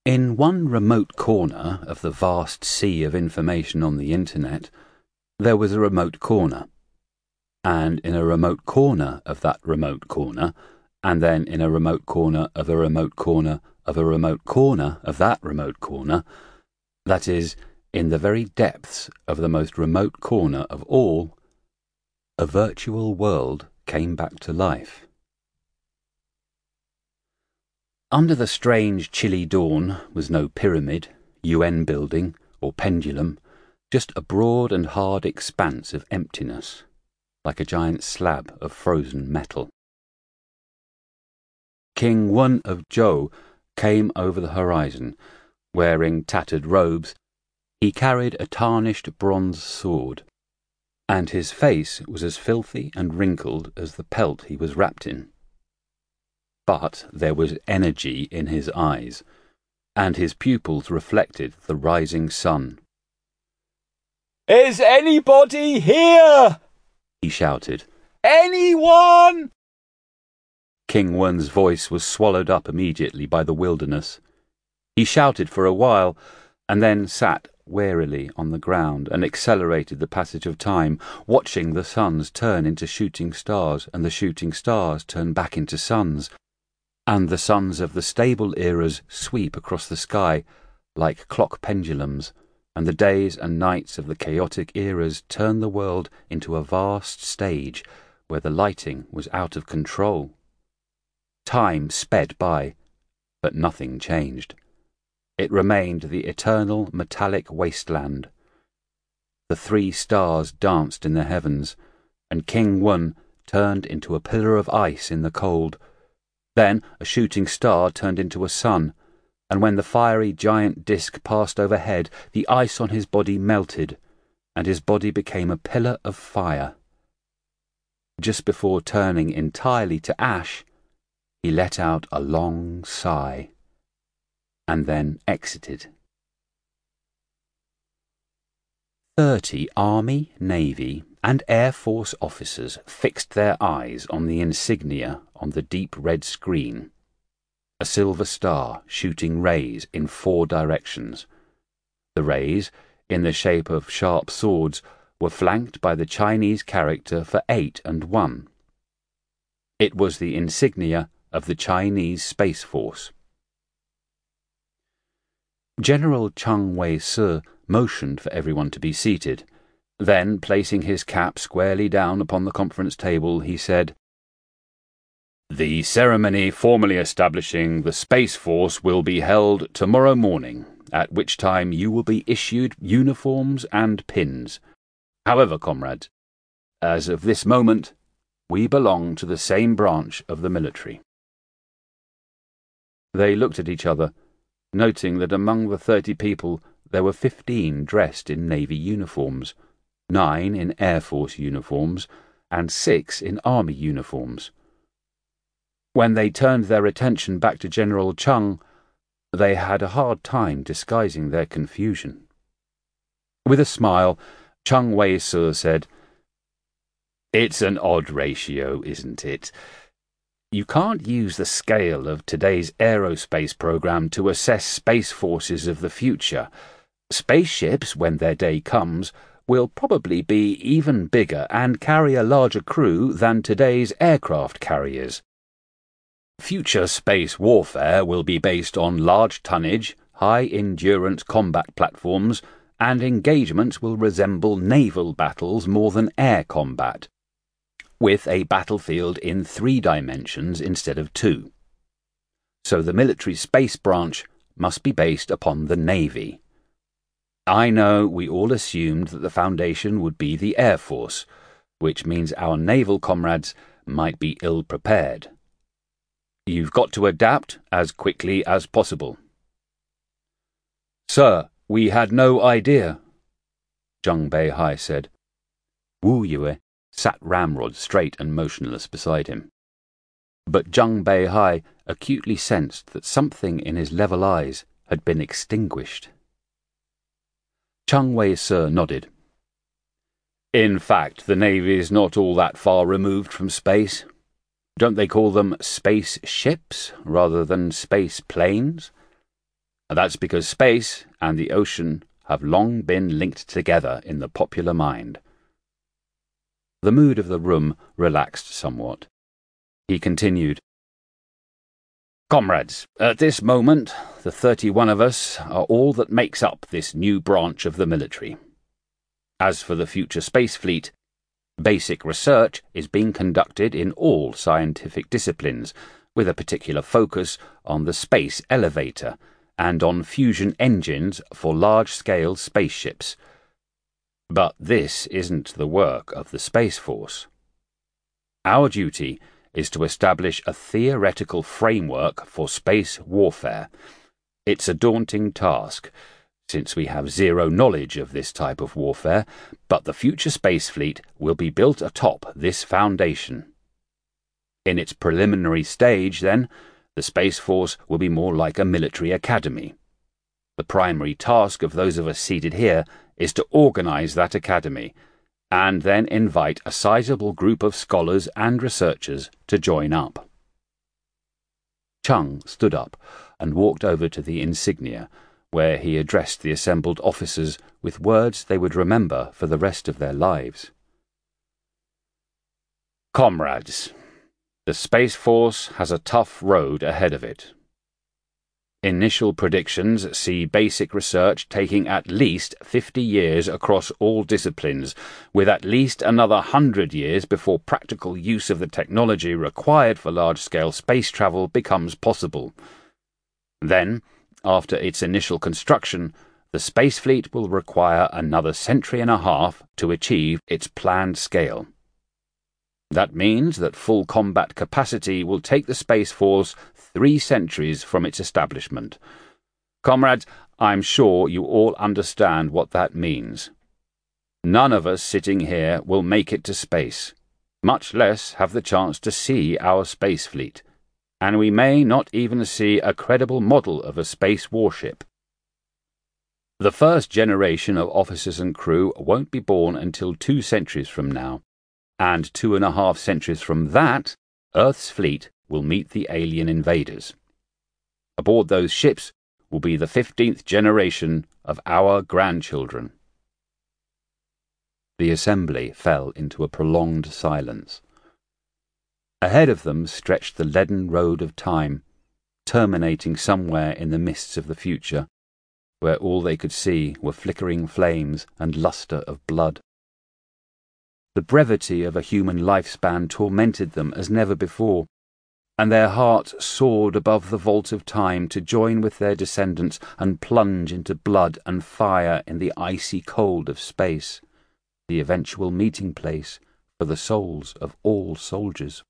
In one remote corner of the vast sea of information on the internet, there was a remote corner. And in a remote corner of that remote corner, and then in a remote corner of a remote corner of a remote corner of that remote corner, that is, in the very depths of the most remote corner of all, a virtual world came back to life. Under the strange chilly dawn was no pyramid, UN building, or pendulum, just a broad and hard expanse of emptiness, like a giant slab of frozen metal. King Wen of Zhou came over the horizon, wearing tattered robes. He carried a tarnished bronze sword, and his face was as filthy and wrinkled as the pelt he was wrapped in. But there was energy in his eyes, and his pupils reflected the rising sun. "Is anybody here?" he shouted. "Anyone?" King Wen's voice was swallowed up immediately by the wilderness. He shouted for a while, and then sat warily on the ground and accelerated the passage of time, watching the suns turn into shooting stars and the shooting stars turn back into suns, and the suns of the stable eras sweep across the sky like clock pendulums, and the days and nights of the chaotic eras turn the world into a vast stage where the lighting was out of control. Time sped by, but nothing changed. It remained the eternal metallic wasteland. The 3 stars danced in the heavens, and King Wen turned into a pillar of ice in the cold. Then a shooting star turned into a sun, and when the fiery giant disk passed overhead, the ice on his body melted, and his body became a pillar of fire. Just before turning entirely to ash, he let out a long sigh, and then exited. 30 Army, Navy, and Air Force officers fixed their eyes on the insignia on the deep red screen, a silver star shooting rays in 4 directions. The rays, in the shape of sharp swords, were flanked by the Chinese character for 8 and 1. It was the insignia of the Chinese Space Force. General Chang Wei-se motioned for everyone to be seated. Then, placing his cap squarely down upon the conference table, he said, "The ceremony formally establishing the Space Force will be held tomorrow morning, at which time you will be issued uniforms and pins. However, comrades, as of this moment, we belong to the same branch of the military." They looked at each other, noting that among the 30 people there were 15 dressed in Navy uniforms, 9 in Air Force uniforms, and 6 in Army uniforms. When they turned their attention back to General Chang, they had a hard time disguising their confusion. With a smile, Chang Wei-se said, "It's an odd ratio, isn't it? You can't use the scale of today's aerospace program to assess space forces of the future. Spaceships, when their day comes, will probably be even bigger and carry a larger crew than today's aircraft carriers. Future space warfare will be based on large tonnage, high-endurance combat platforms, and engagements will resemble naval battles more than air combat, with a battlefield in 3 dimensions instead of 2. So the military space branch must be based upon the Navy. I know we all assumed that the foundation would be the Air Force, which means our naval comrades might be ill-prepared. You've got to adapt as quickly as possible." "Sir, we had no idea," Zhang Beihai said. Wu Yue sat ramrod straight and motionless beside him. But Zhang Beihai acutely sensed that something in his level eyes had been extinguished. Chang Wei-se nodded. "In fact, the Navy is not all that far removed from space. Don't they call them space ships rather than space planes? That's because space and the ocean have long been linked together in the popular mind. The mood of the room relaxed somewhat. He continued, Comrades, at this moment, the 31 of us are all that makes up this new branch of the military. As for the future space fleet, basic research is being conducted in all scientific disciplines, with a particular focus on the space elevator and on fusion engines for large-scale spaceships. But this isn't the work of the Space Force. Our duty is to establish a theoretical framework for space warfare. It's a daunting task, since we have zero knowledge of this type of warfare, but the future space fleet will be built atop this foundation. In its preliminary stage, then, the Space Force will be more like a military academy. The primary task of those of us seated here is to organize that academy, and then invite a sizable group of scholars and researchers to join up. Chung stood up and walked over to the insignia, where he addressed the assembled officers with words they would remember for the rest of their lives. Comrades, the Space Force has a tough road ahead of it. Initial predictions see basic research taking at least 50 years across all disciplines, with at least another 100 years before practical use of the technology required for large-scale space travel becomes possible. Then, after its initial construction, the space fleet will require another century and a half to achieve its planned scale. That means that full combat capacity will take the Space Force 3 centuries from its establishment. Comrades, I'm sure you all understand what that means. None of us sitting here will make it to space, much less have the chance to see our space fleet, and we may not even see a credible model of a space warship. The first generation of officers and crew won't be born until 2 centuries from now, and 2.5 centuries from that, Earth's fleet will meet the alien invaders. Aboard those ships will be the 15th generation of our grandchildren. The assembly fell into a prolonged silence. Ahead of them stretched the leaden road of time, terminating somewhere in the mists of the future, where all they could see were flickering flames and lustre of blood. The brevity of a human lifespan tormented them as never before, and their hearts soared above the vault of time to join with their descendants and plunge into blood and fire in the icy cold of space, the eventual meeting place for the souls of all soldiers.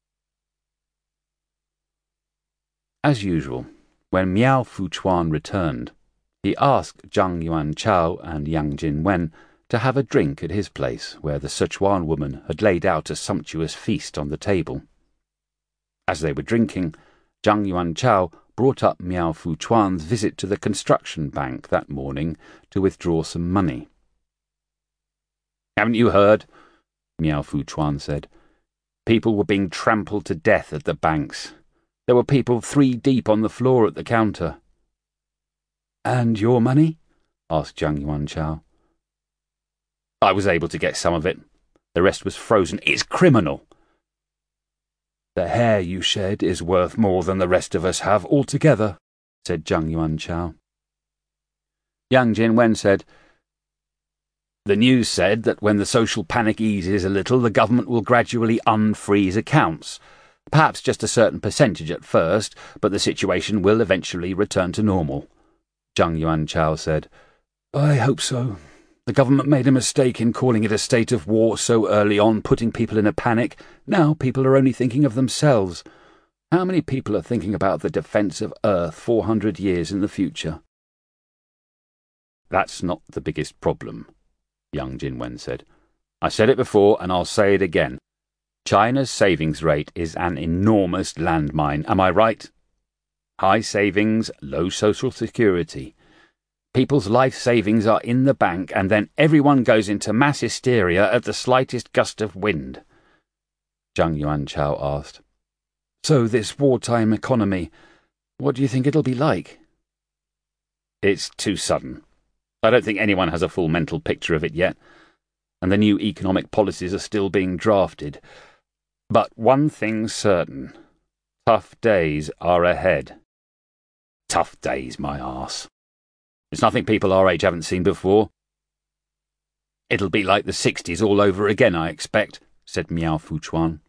As usual, when Miao Fuchuan returned, he asked Zhang Yuanchao and Yang Jinwen to have a drink at his place, where the Sichuan woman had laid out a sumptuous feast on the table. As they were drinking, Zhang Yuanchao brought up Miao Fuchuan's visit to the construction bank that morning to withdraw some money. "Haven't you heard?" Miao Fuchuan said. "People were being trampled to death at the banks. There were people 3 deep on the floor at the counter." "And your money?" asked Zhang Yuanchao. "I was able to get some of it. The rest was frozen. It's criminal." "The hair you shed is worth more than the rest of us have altogether," said Zhang Yuanchao. Yang Jinwen said, "The news said that when the social panic eases a little, the government will gradually unfreeze accounts. Perhaps just a certain percentage at first, but the situation will eventually return to normal." Zhang Yuanchao said, "I hope so. The government made a mistake in calling it a state of war so early on, putting people in a panic. Now people are only thinking of themselves. How many people are thinking about the defence of Earth 400 years in the future?" "That's not the biggest problem," Yang Jinwen said. "I said it before and I'll say it again. China's savings rate is an enormous landmine, am I right? High savings, low social security. People's life savings are in the bank, and then everyone goes into mass hysteria at the slightest gust of wind." Zhang Yuanchao asked, "So this wartime economy, what do you think it'll be like?" It's too sudden. I don't think anyone has a full mental picture of it yet, and the new economic policies are still being drafted. But one thing's certain. Tough days are ahead. Tough days, my arse. It's nothing people our age haven't seen before. It'll be like the 60s all over again, I expect, said Miao Fuchuan.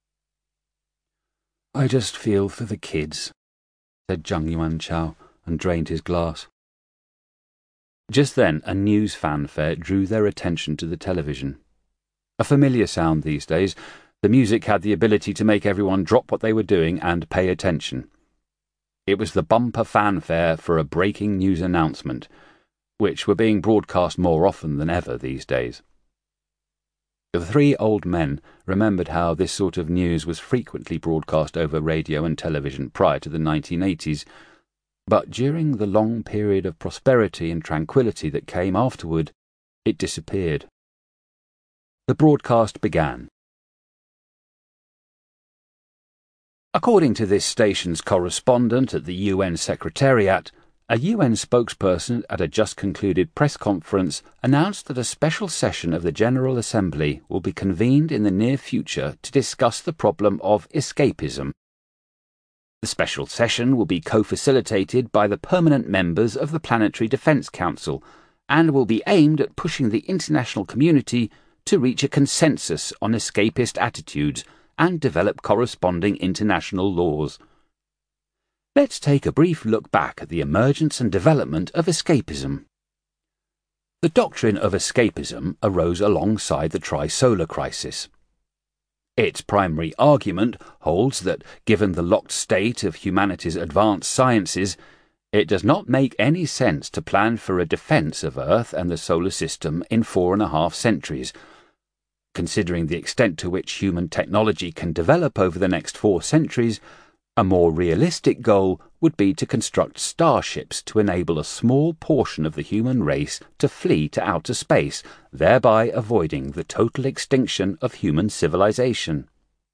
I just feel for the kids, said Zhang Yuanchao, and drained his glass. Just then a news fanfare drew their attention to the television. A familiar sound these days, the music had the ability to make everyone drop what they were doing and pay attention. It was the bumper fanfare for a breaking news announcement, which were being broadcast more often than ever these days. The three old men remembered how this sort of news was frequently broadcast over radio and television prior to the 1980s, but during the long period of prosperity and tranquility that came afterward, it disappeared. The broadcast began. According to this station's correspondent at the UN Secretariat, a UN spokesperson at a just-concluded press conference announced that a special session of the General Assembly will be convened in the near future to discuss the problem of escapism. The special session will be co-facilitated by the permanent members of the Planetary Defence Council and will be aimed at pushing the international community to reach a consensus on escapist attitudes and develop corresponding international laws. Let's take a brief look back at the emergence and development of escapism. The doctrine of escapism arose alongside the trisolar crisis. Its primary argument holds that, given the locked state of humanity's advanced sciences, it does not make any sense to plan for a defence of Earth and the solar system in 4.5 centuries. Considering the extent to which human technology can develop over the next 4 centuries, a more realistic goal would be to construct starships to enable a small portion of the human race to flee to outer space, thereby avoiding the total extinction of human civilization.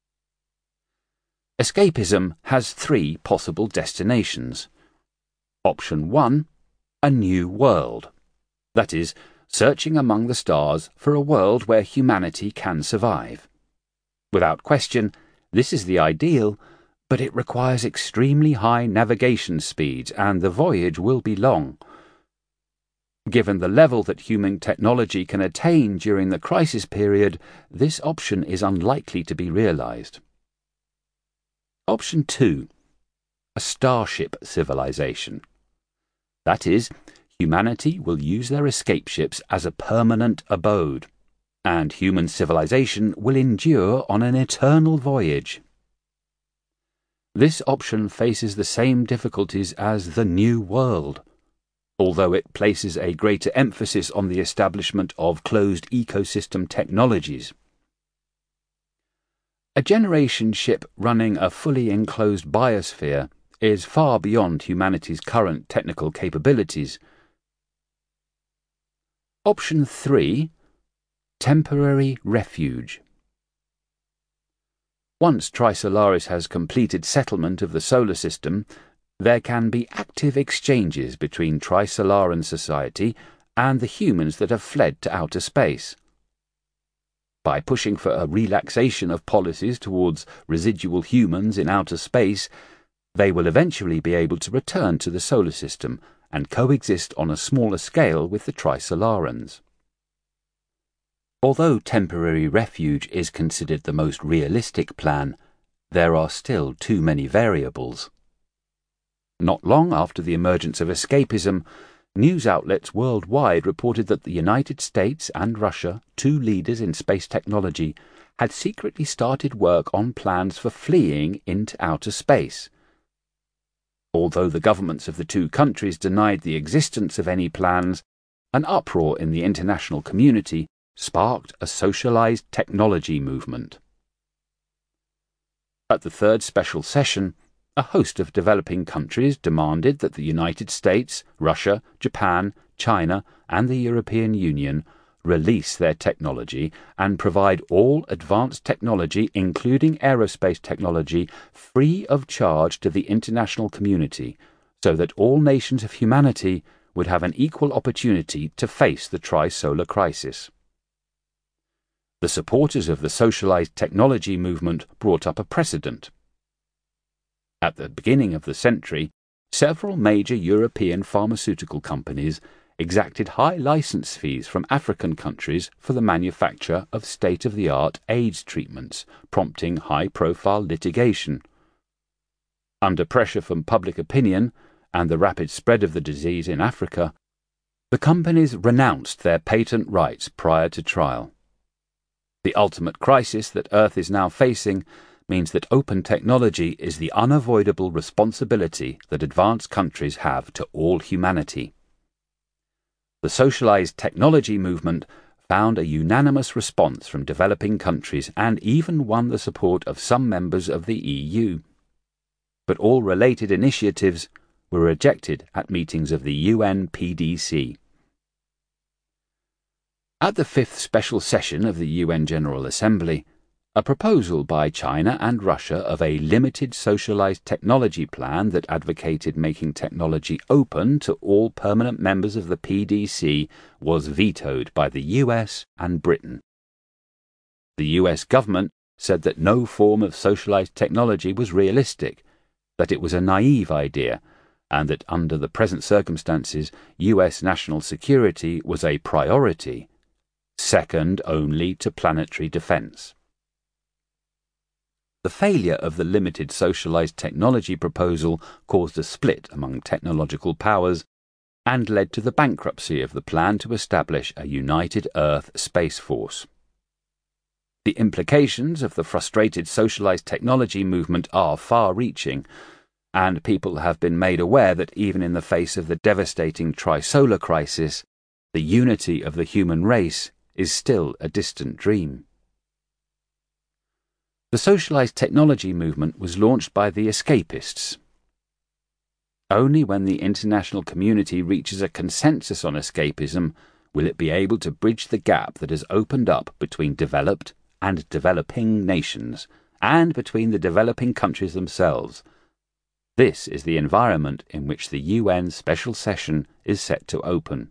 Escapism has 3 possible destinations. Option 1, a new world. That is, searching among the stars for a world where humanity can survive. Without question, this is the ideal, but it requires extremely high navigation speeds and the voyage will be long. Given the level that human technology can attain during the crisis period, this option is unlikely to be realized. Option 2, a starship civilization. That is, humanity will use their escape ships as a permanent abode, and human civilization will endure on an eternal voyage. This option faces the same difficulties as the New World, although it places a greater emphasis on the establishment of closed ecosystem technologies. A generation ship running a fully enclosed biosphere is far beyond humanity's current technical capabilities. Option 3, temporary refuge. Once Trisolaris has completed settlement of the solar system, there can be active exchanges between Trisolaran society and the humans that have fled to outer space. By pushing for a relaxation of policies towards residual humans in outer space, they will eventually be able to return to the solar system and coexist on a smaller scale with the Trisolarans. Although temporary refuge is considered the most realistic plan, there are still too many variables. Not long after the emergence of escapism, news outlets worldwide reported that the United States and Russia, 2 leaders in space technology, had secretly started work on plans for fleeing into outer space. Although the governments of the 2 countries denied the existence of any plans, an uproar in the international community sparked a socialized technology movement. At the 3rd special session, a host of developing countries demanded that the United States, Russia, Japan, China, and the European Union release their technology and provide all advanced technology, including aerospace technology, free of charge to the international community, so that all nations of humanity would have an equal opportunity to face the tri-solar crisis. The supporters of the socialized technology movement brought up a precedent. At the beginning of the century, several major European pharmaceutical companies exacted high license fees from African countries for the manufacture of state-of-the-art AIDS treatments, prompting high-profile litigation. Under pressure from public opinion and the rapid spread of the disease in Africa, the companies renounced their patent rights prior to trial. The ultimate crisis that Earth is now facing means that open technology is the unavoidable responsibility that advanced countries have to all humanity. The socialized technology movement found a unanimous response from developing countries and even won the support of some members of the EU. But all related initiatives were rejected at meetings of the UNPDC. At the fifth special session of the UN General Assembly, a proposal by China and Russia of a limited socialized technology plan that advocated making technology open to all permanent members of the PDC was vetoed by the US and Britain. The US government said that no form of socialized technology was realistic, that it was a naive idea, and that under the present circumstances US national security was a priority, second only to planetary defense. The failure of the limited socialized technology proposal caused a split among technological powers and led to the bankruptcy of the plan to establish a United Earth Space Force. The implications of the frustrated socialized technology movement are far-reaching, and people have been made aware that even in the face of the devastating tri-solar crisis, the unity of the human race is still a distant dream. The socialized technology movement was launched by the escapists. Only when the international community reaches a consensus on escapism will it be able to bridge the gap that has opened up between developed and developing nations, and between the developing countries themselves. This is the environment in which the UN special session is set to open.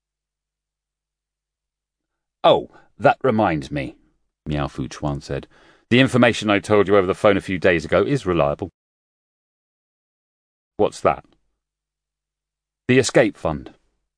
Oh, that reminds me, Miao Fuchuan said. The information I told you over the phone a few days ago is reliable. What's that? The escape fund.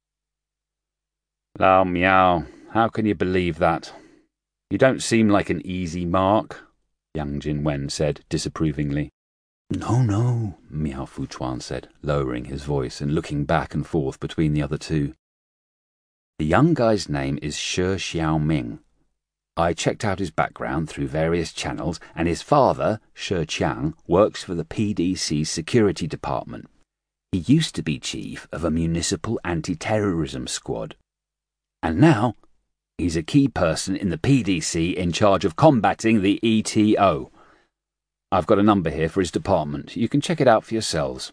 Lao Miao, how can you believe that? You don't seem like an easy mark, Yang Jinwen said disapprovingly. No, Miao Fuchuan said, lowering his voice and looking back and forth between the other two. The young guy's name is Shi Xiaoming. I checked out his background through various channels, and his father, Shi Qiang, works for the PDC Security Department. He used to be chief of a municipal anti-terrorism squad. And now, he's a key person in the PDC in charge of combating the ETO. I've got a number here for his department. You can check it out for yourselves.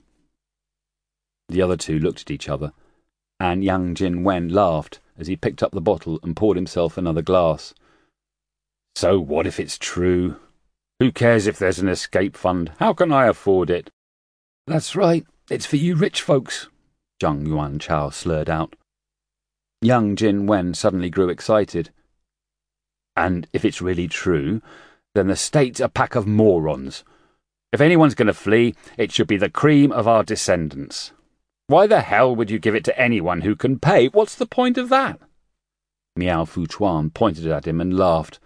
The other two looked at each other, and Yang Jinwen laughed as he picked up the bottle and poured himself another glass. So what if it's true? Who cares if there's an escape fund? How can I afford it? That's right, it's for you rich folks, Zhang Yuanchao slurred out. Yang Jinwen suddenly grew excited. And if it's really true, then the state's a pack of morons. If anyone's going to flee, it should be the cream of our descendants. Why the hell would you give it to anyone who can pay? What's the point of that? Miao Fuchuan pointed at him and laughed.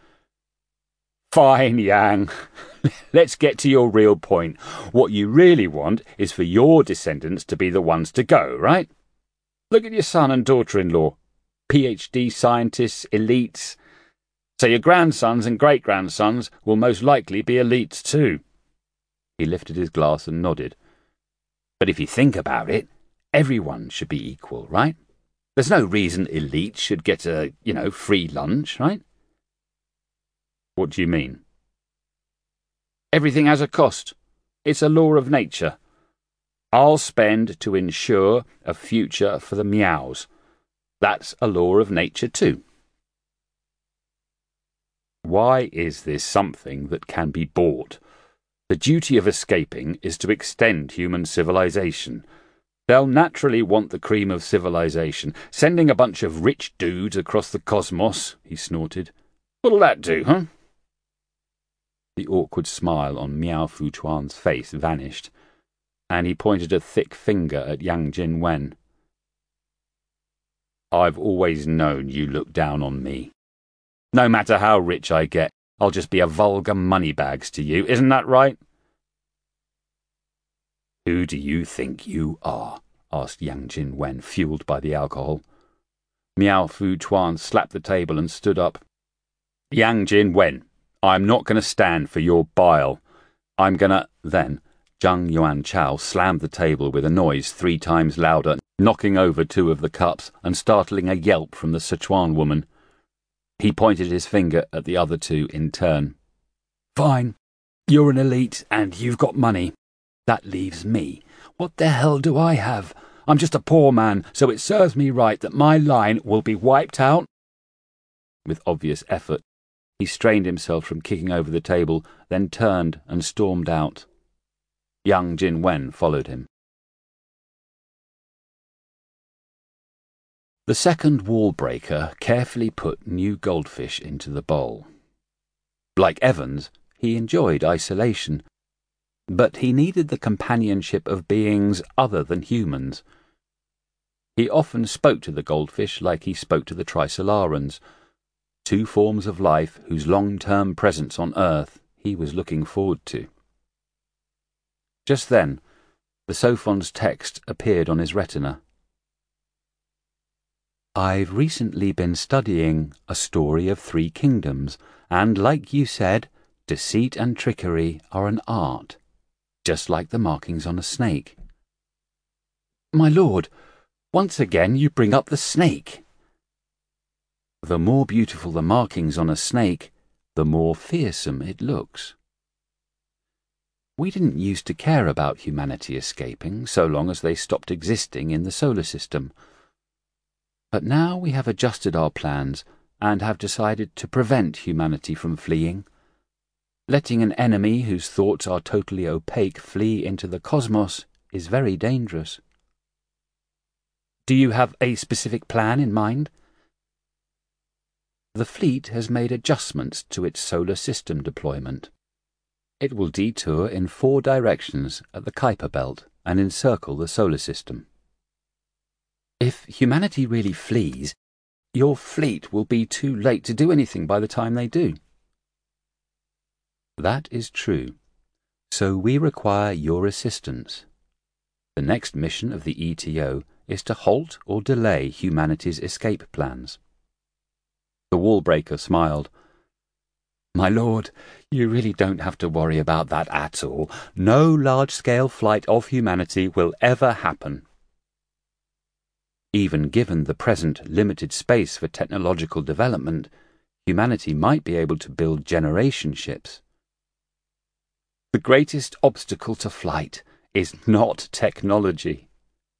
Fine, Yang. Let's get to your real point. What you really want is for your descendants to be the ones to go, right? Look at your son and daughter-in-law. PhD scientists, elites. So your grandsons and great-grandsons will most likely be elites too. He lifted his glass and nodded. But if you think about it, everyone should be equal, right? There's no reason elites should get a, free lunch, right? What do you mean? Everything has a cost. It's a law of nature. I'll spend to ensure a future for the Miaos. That's a law of nature too. Why is this something that can be bought? The duty of escaping is to extend human civilization. They'll naturally want the cream of civilization. Sending a bunch of rich dudes across the cosmos, he snorted. What'll that do, huh? The awkward smile on Miao Fuchuan's face vanished, and he pointed a thick finger at Yang Jinwen. I've always known you look down on me. No matter how rich I get, I'll just be a vulgar moneybags to you, isn't that right? Who do you think you are? Asked Yang Jinwen, fueled by the alcohol. Miao Fuchuan slapped the table and stood up. Yang Jinwen, I'm not going to stand for your bile. I'm going to... Then Zhang Yuanchao slammed the table with a noise 3 times louder, knocking over 2 of the cups and startling a yelp from the Sichuan woman. He pointed his finger at the other 2 in turn. Fine. You're an elite and you've got money. That leaves me. What the hell do I have? I'm just a poor man, so it serves me right that my line will be wiped out. With obvious effort, he strained himself from kicking over the table, then turned and stormed out. Yang Jinwen followed him. The second wall breaker carefully put new goldfish into the bowl. Like Evans, he enjoyed isolation, but he needed the companionship of beings other than humans. He often spoke to the goldfish like he spoke to the Trisolarans, 2 forms of life whose long-term presence on Earth he was looking forward to. Just then, the Sophon's text appeared on his retina. I've recently been studying A Story of 3 Kingdoms, and like you said, deceit and trickery are an art, just like the markings on a snake. My lord, once again you bring up the snake. The more beautiful the markings on a snake, the more fearsome it looks. We didn't used to care about humanity escaping so long as they stopped existing in the solar system. But now we have adjusted our plans and have decided to prevent humanity from fleeing. Letting an enemy whose thoughts are totally opaque flee into the cosmos is very dangerous. Do you have a specific plan in mind? The fleet has made adjustments to its solar system deployment. It will detour in 4 directions at the Kuiper Belt and encircle the solar system. If humanity really flees, your fleet will be too late to do anything by the time they do. That is true. So we require your assistance. The next mission of the ETO is to halt or delay humanity's escape plans. The wallbreaker smiled. My lord, you really don't have to worry about that at all. No large-scale flight of humanity will ever happen. Even given the present limited space for technological development, humanity might be able to build generation ships. The greatest obstacle to flight is not technology.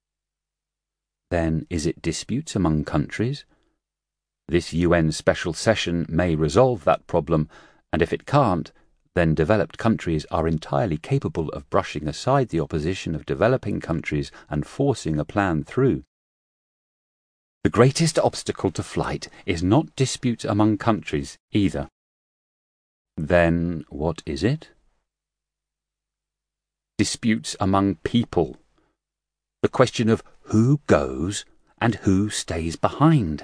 Then is it disputes among countries? This UN special session may resolve that problem, and if it can't, then developed countries are entirely capable of brushing aside the opposition of developing countries and forcing a plan through. The greatest obstacle to flight is not dispute among countries either. Then what is it? Disputes among people. The question of who goes and who stays behind.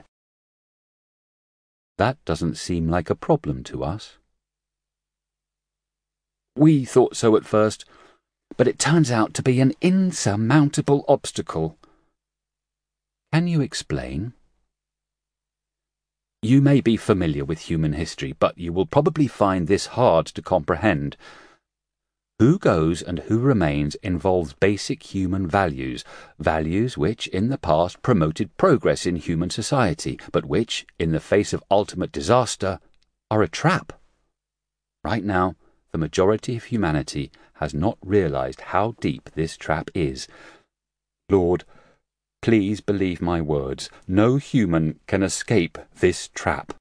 That doesn't seem like a problem to us. We thought so at first, but it turns out to be an insurmountable obstacle. Can you explain? You may be familiar with human history, but you will probably find this hard to comprehend. Who goes and who remains involves basic human values, values which in the past promoted progress in human society, but which, in the face of ultimate disaster, are a trap. Right now, the majority of humanity has not realized how deep this trap is. Lord, please believe my words. No human can escape this trap.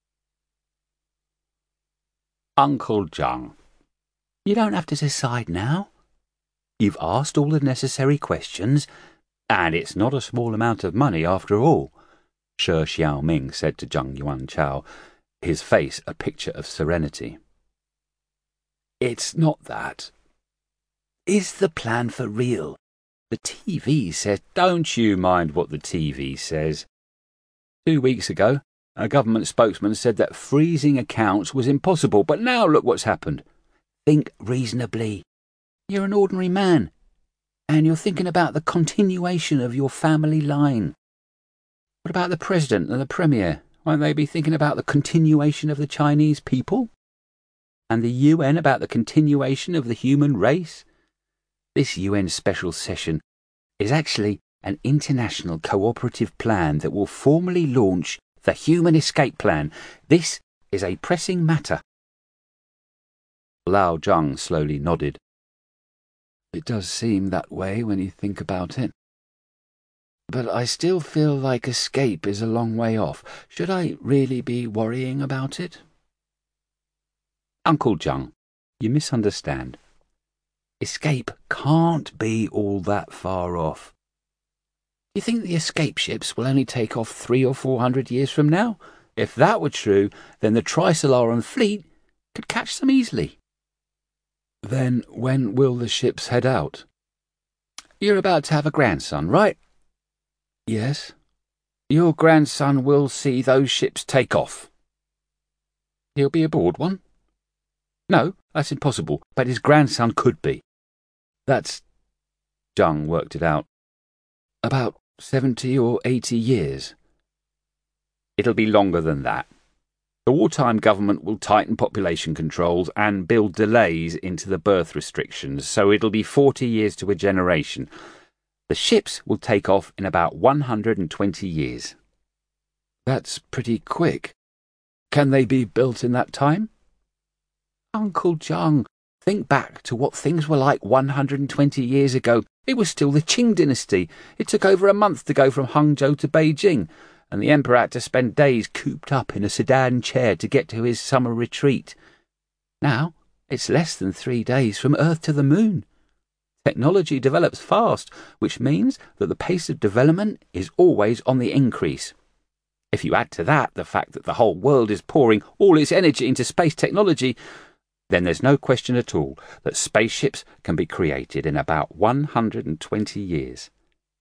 Uncle Zhang, you don't have to decide now. You've asked all the necessary questions. And it's not a small amount of money after all, Shi Xiaoming said to Zhang Yuanchao, his face a picture of serenity. It's not that. Is the plan for real? The TV says, don't you mind what the TV says. 2 weeks ago, a government spokesman said that freezing accounts was impossible, but now look what's happened. Think reasonably. You're an ordinary man, and you're thinking about the continuation of your family line. What about the president and the premier? Won't they be thinking about the continuation of the Chinese people? And the UN about the continuation of the human race? This UN special session is actually an international cooperative plan that will formally launch the Human Escape Plan. This is a pressing matter. Lao Zhang slowly nodded. It does seem that way when you think about it. But I still feel like escape is a long way off. Should I really be worrying about it? Uncle Zhang, you misunderstand. Escape can't be all that far off. You think the escape ships will only take off 300 or 400 years from now? If that were true, then the Trisolaran fleet could catch them easily. Then when will the ships head out? You're about to have a grandson, right? Yes. Your grandson will see those ships take off. He'll be aboard one? No, that's impossible, but his grandson could be. That's... Zhang worked it out. About 70 or 80 years. It'll be longer than that. The wartime government will tighten population controls and build delays into the birth restrictions, so it'll be 40 years to a generation. The ships will take off in about 120 years. That's pretty quick. Can they be built in that time? Uncle Zhang, think back to what things were like 120 years ago. It was still the Qing dynasty. It took over a month to go from Hangzhou to Beijing, and the emperor had to spend days cooped up in a sedan chair to get to his summer retreat. Now, it's less than 3 days from Earth to the moon. Technology develops fast, which means that the pace of development is always on the increase. If you add to that the fact that the whole world is pouring all its energy into space technology, then there's no question at all that spaceships can be created in about 120 years.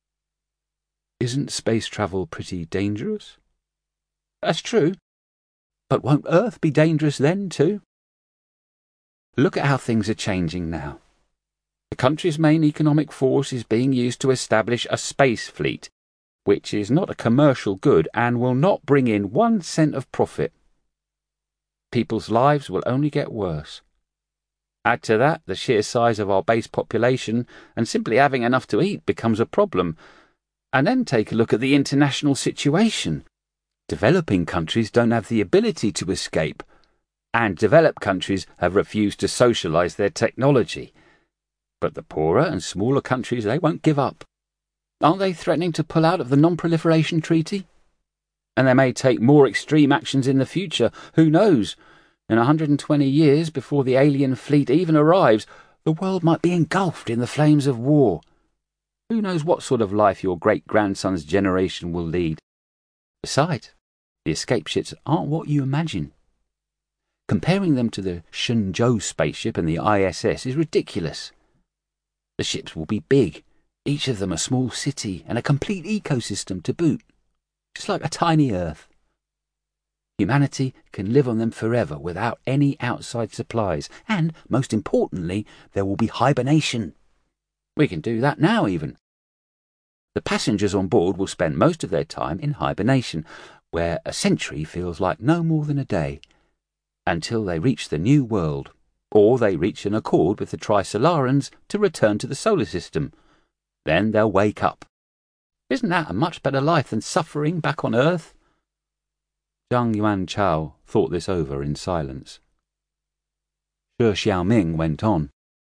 Isn't space travel pretty dangerous? That's true. But won't Earth be dangerous then too? Look at how things are changing now. The country's main economic force is being used to establish a space fleet, which is not a commercial good and will not bring in 1 cent of profit. People's lives will only get worse. Add to that the sheer size of our base population, and simply having enough to eat becomes a problem. And then take a look at the international situation. Developing countries don't have the ability to escape, and developed countries have refused to socialise their technology. But the poorer and smaller countries, they won't give up. Aren't they threatening to pull out of the Non-Proliferation Treaty? And they may take more extreme actions in the future. Who knows? In 120 years, before the alien fleet even arrives, the world might be engulfed in the flames of war. Who knows what sort of life your great-grandson's generation will lead? Besides, the escape ships aren't what you imagine. Comparing them to the Shenzhou spaceship and the ISS is ridiculous. The ships will be big, each of them a small city and a complete ecosystem to boot, just like a tiny Earth. Humanity can live on them forever without any outside supplies, and, most importantly, there will be hibernation. We can do that now even. The passengers on board will spend most of their time in hibernation, where a century feels like no more than a day, until they reach the new world, or they reach an accord with the Trisolarans to return to the solar system. Then they'll wake up. Isn't that a much better life than suffering back on Earth? Zhang Yuanchao thought this over in silence. Shi Xiaoming went on.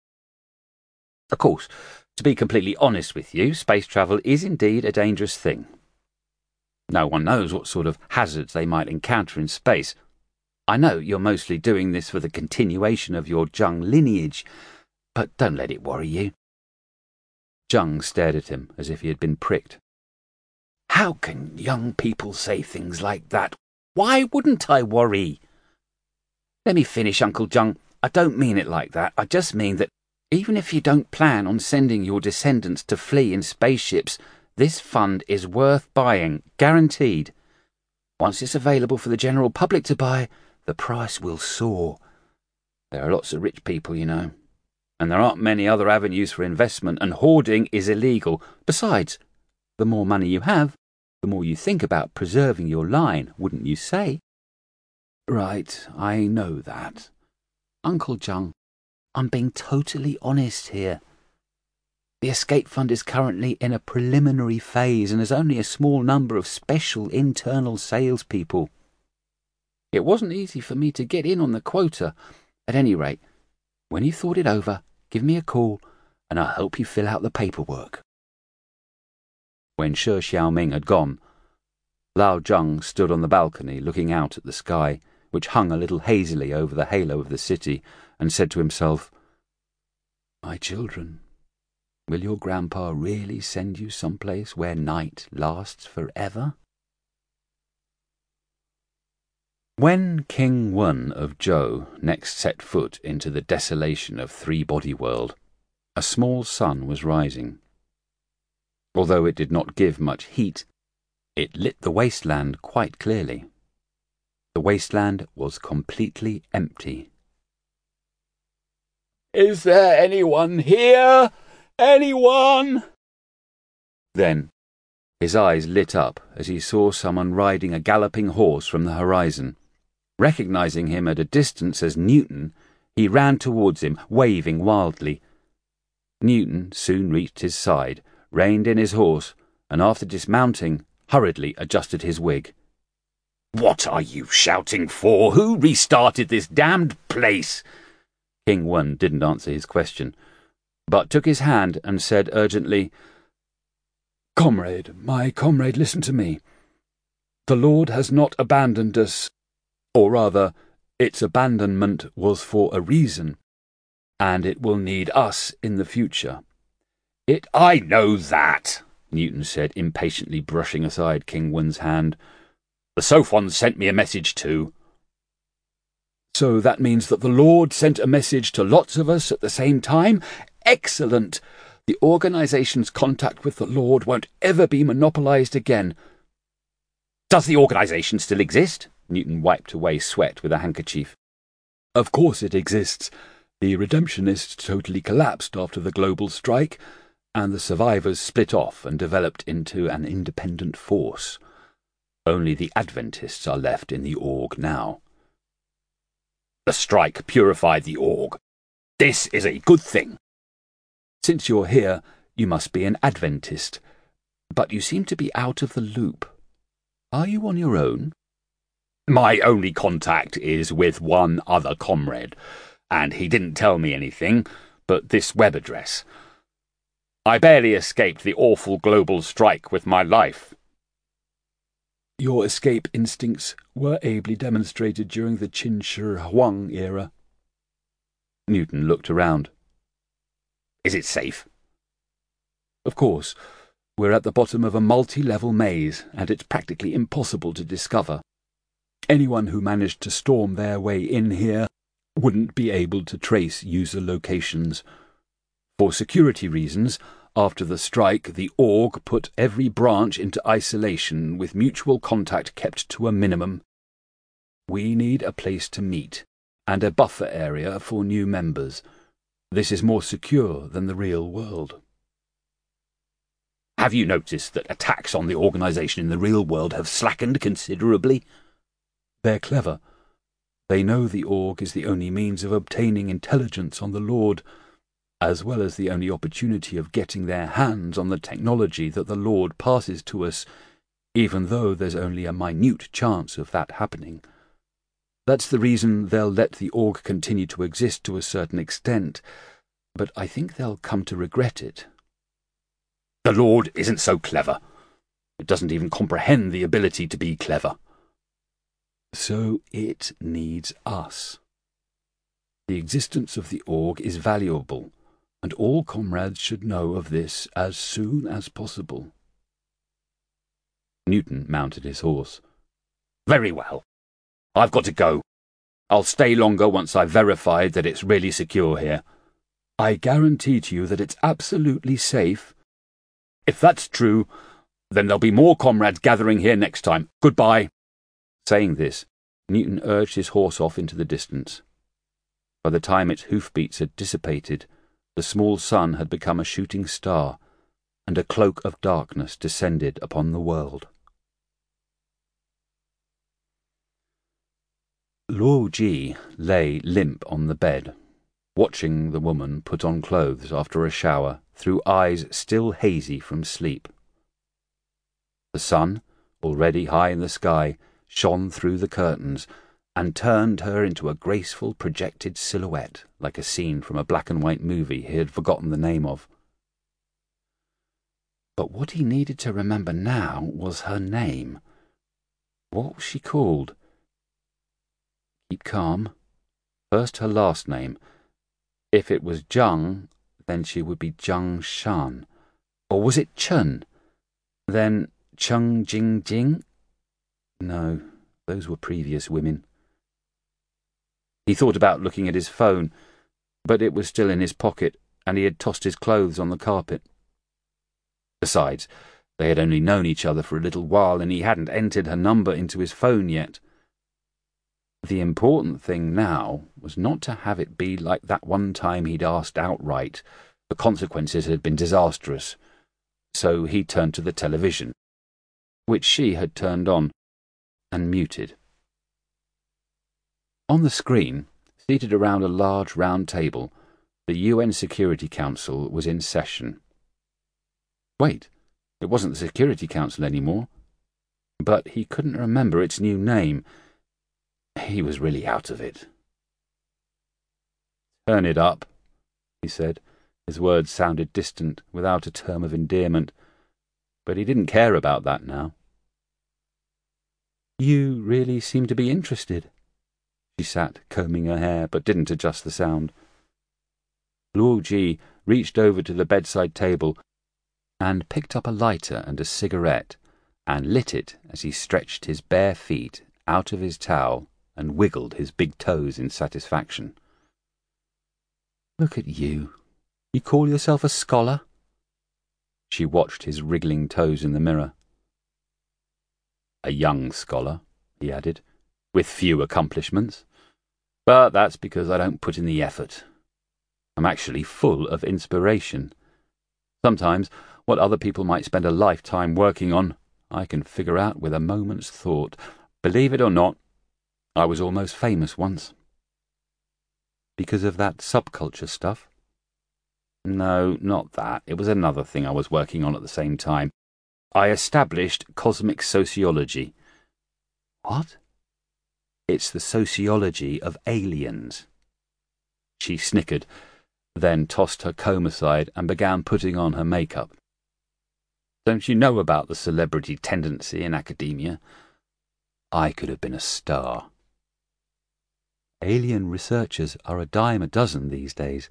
Of course, to be completely honest with you, space travel is indeed a dangerous thing. No one knows what sort of hazards they might encounter in space. I know you're mostly doing this for the continuation of your Zhang lineage, but don't let it worry you. Zheng stared at him as if he had been pricked. "How can young people say things like that? Why wouldn't I worry?" "Let me finish, Uncle Zheng. I don't mean it like that. I just mean that even if you don't plan on sending your descendants to flee in spaceships, this fund is worth buying, guaranteed. Once it's available for the general public to buy, the price will soar. There are lots of rich people, you know, and there aren't many other avenues for investment, and hoarding is illegal. Besides, the more money you have, the more you think about preserving your line, wouldn't you say?" "Right, I know that. Uncle Zheng, I'm being totally honest here. The escape fund is currently in a preliminary phase and has only a small number of special internal salespeople. It wasn't easy for me to get in on the quota. At any rate, when you've thought it over, give me a call and I'll help you fill out the paperwork." When Shi Xiaoming had gone, Lao Zheng stood on the balcony looking out at the sky, which hung a little hazily over the halo of the city, and said to himself, "My children, will your grandpa really send you someplace where night lasts forever?" When King Wen of Zhou next set foot into the desolation of Three-Body World, a small sun was rising. Although it did not give much heat, it lit the wasteland quite clearly. The wasteland was completely empty. "Is there anyone here? Anyone?" Then his eyes lit up as he saw someone riding a galloping horse from the horizon. Recognizing him at a distance as Newton, he ran towards him, waving wildly. Newton soon reached his side, reined in his horse, and after dismounting, hurriedly adjusted his wig. "What are you shouting for? Who restarted this damned place?" King Wen didn't answer his question, but took his hand and said urgently, "Comrade, my comrade, listen to me. The Lord has not abandoned us, or rather, its abandonment was for a reason, and it will need us in the future." I know that," Newton said, impatiently brushing aside King Wen's hand. "The Sophons sent me a message too." "So that means that the Lord sent a message to lots of us at the same time? Excellent! The organization's contact with the Lord won't ever be monopolized again." "Does the organization still exist?" Newton wiped away sweat with a handkerchief. "Of course it exists. The Redemptionists totally collapsed after the global strike, and the survivors split off and developed into an independent force. Only the Adventists are left in the org now." "The strike purified the org. This is a good thing." "Since you're here, you must be an Adventist. But you seem to be out of the loop. Are you on your own?" "My only contact is with one other comrade, and he didn't tell me anything but this web address. I barely escaped the awful global strike with my life." "Your escape instincts were ably demonstrated during the Qin Shi Huang era." Newton looked around. "Is it safe?" "Of course. We're at the bottom of a multi-level maze, and it's practically impossible to discover. Anyone who managed to storm their way in here wouldn't be able to trace user locations. For security reasons, after the strike, the org put every branch into isolation with mutual contact kept to a minimum. We need a place to meet, and a buffer area for new members. This is more secure than the real world." "Have you noticed that attacks on the organization in the real world have slackened considerably?" "They're clever. They know the org is the only means of obtaining intelligence on the Lord, as well as the only opportunity of getting their hands on the technology that the Lord passes to us, even though there's only a minute chance of that happening. That's the reason they'll let the org continue to exist to a certain extent, but I think they'll come to regret it." "The Lord isn't so clever. It doesn't even comprehend the ability to be clever." "So it needs us. The existence of the org is valuable, and all comrades should know of this as soon as possible. Newton mounted his horse. Very well. I've got to go. I'll stay longer once I've verified that it's really secure here. I guarantee to you that it's absolutely safe. If that's true, then there'll be more comrades gathering here next time. Goodbye. Saying this, Newton urged his horse off into the distance. By the time its hoofbeats had dissipated, the small sun had become a shooting star, and a cloak of darkness descended upon the world. Luo Ji lay limp on the bed, watching the woman put on clothes after a shower through eyes still hazy from sleep. The sun, already high in the sky, shone through the curtains and turned her into a graceful projected silhouette like a scene from a black-and-white movie he had forgotten the name of. But what he needed to remember now was her name. What was she called? Keep calm. First her last name. If it was Zhang, then she would be Zhang Shan. Or was it Chen? Then Cheng Jing Jing? No, those were previous women. He thought about looking at his phone, but it was still in his pocket, and he had tossed his clothes on the carpet. Besides, they had only known each other for a little while, and he hadn't entered her number into his phone yet. The important thing now was not to have it be like that one time he'd asked outright. The consequences had been disastrous. So he turned to the television, which she had turned on and muted. On the screen, seated around a large round table, the UN Security Council was in session. Wait, it wasn't the Security Council anymore. But he couldn't remember its new name. He was really out of it. "Turn it up," he said. His words sounded distant, without a term of endearment. But he didn't care about that now. "You really seem to be interested." She sat, combing her hair, but didn't adjust the sound. Luo Ji reached over to the bedside table and picked up a lighter and a cigarette and lit it as he stretched his bare feet out of his towel and wiggled his big toes in satisfaction. "Look at you. You call yourself a scholar?" She watched his wriggling toes in the mirror. "A young scholar," he added, "with few accomplishments. But that's because I don't put in the effort. I'm actually full of inspiration. Sometimes what other people might spend a lifetime working on, I can figure out with a moment's thought. Believe it or not, I was almost famous once." "Because of that subculture stuff?" "No, not that. It was another thing I was working on at the same time. I established cosmic sociology." "What?" "It's the sociology of aliens." She snickered, then tossed her comb aside and began putting on her makeup. "Don't you know about the celebrity tendency in academia? I could have been a star." "Alien researchers are a dime a dozen these days."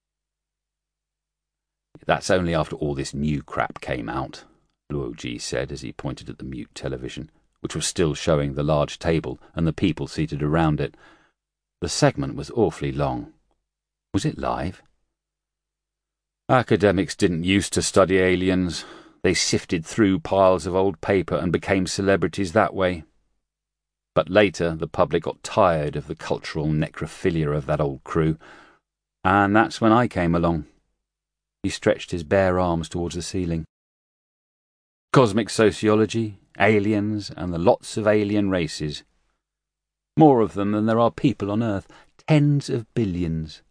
"That's only after all this new crap came out," Luo Ji said as he pointed at the mute television, which was still showing the large table and the people seated around it. The segment was awfully long. Was it live? "Academics didn't used to study aliens. They sifted through piles of old paper and became celebrities that way. But later the public got tired of the cultural necrophilia of that old crew, and that's when I came along." He stretched his bare arms towards the ceiling. "Cosmic sociology, aliens, and the lots of alien races. More of them than there are people on Earth. Tens of billions.